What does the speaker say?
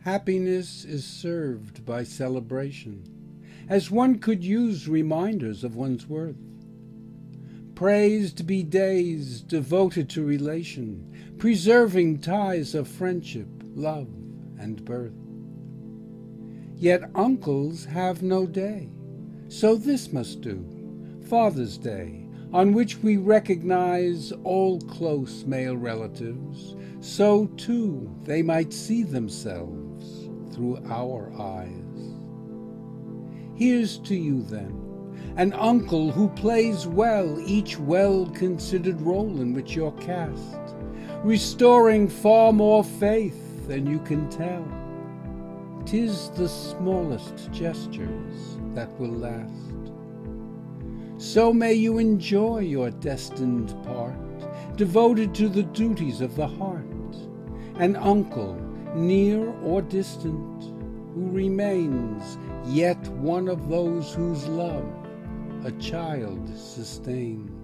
Happiness is served by celebration, as one could use reminders of one's worth. Praised be days devoted to relation, preserving ties of friendship, love, and birth. Yet uncles have no day, so this must do, Father's Day, on which we recognize all close male relatives, so too they might see themselves through our eyes. Here's to you then, an uncle who plays well each well-considered role in which you're cast, restoring far more faith than you can tell. 'Tis the smallest gestures that will last. So may you enjoy your destined part, devoted to the duties of the heart, an uncle, near or distant, who remains yet one of those whose love a child sustains.